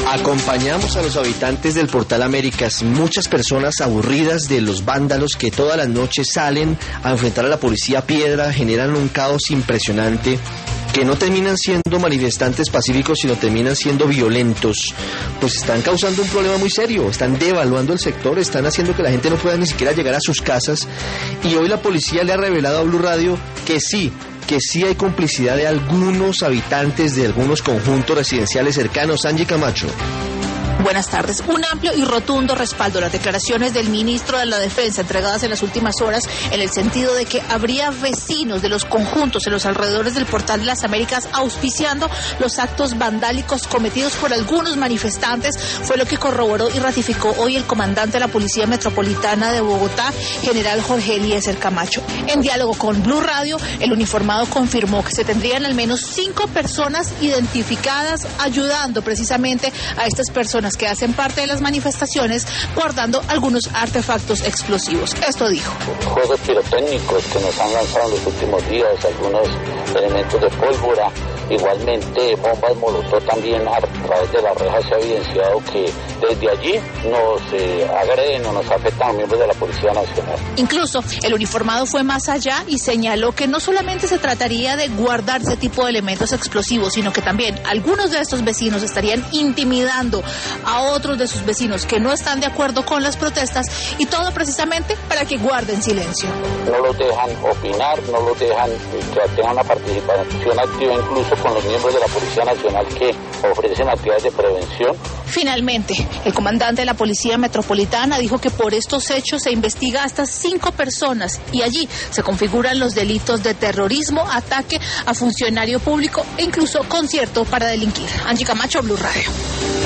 Acompañamos a los habitantes del Portal Américas, muchas personas aburridas de los vándalos que todas las noches salen a enfrentar a la policía a piedra, generan un caos impresionante, que no terminan siendo manifestantes pacíficos, sino terminan siendo violentos, pues están causando un problema muy serio, están devaluando el sector, están haciendo que la gente no pueda ni siquiera llegar a sus casas, y hoy la policía le ha revelado a Blue Radio que sí hay complicidad de algunos habitantes de algunos conjuntos residenciales cercanos. Angie Camacho. Buenas tardes. Un amplio y rotundo respaldo a las declaraciones del ministro de la Defensa entregadas en las últimas horas, en el sentido de que habría vecinos de los conjuntos en los alrededores del Portal de las Américas auspiciando los actos vandálicos cometidos por algunos manifestantes, fue lo que corroboró y ratificó hoy el comandante de la Policía Metropolitana de Bogotá, general Jorge Eliezer Camacho. En diálogo con Blue Radio, el uniformado confirmó que se tendrían al menos 5 personas identificadas ayudando precisamente a estas personas que hacen parte de las manifestaciones, guardando algunos artefactos explosivos. Esto dijo. Juegos pirotécnicos que nos han lanzado en los últimos días, algunos elementos de pólvora, igualmente bombas molotov también a través de la reja se ha evidenciado que desde allí nos agreden o nos afectan a miembros de la Policía Nacional. Incluso el uniformado fue más allá y señaló que no solamente se trataría de guardar ese tipo de elementos explosivos, sino que también algunos de estos vecinos estarían intimidando a otros de sus vecinos que no están de acuerdo con las protestas, y todo precisamente para que guarden silencio. No los dejan opinar, no los dejan que tengan una participación activa incluso con los miembros de la Policía Nacional que ofrecen actividades de prevención. Finalmente, el comandante de la Policía Metropolitana dijo que por estos hechos se investiga hasta 5 personas y allí se configuran los delitos de terrorismo, ataque a funcionario público e incluso concierto para delinquir. Angie Camacho, Blue Radio.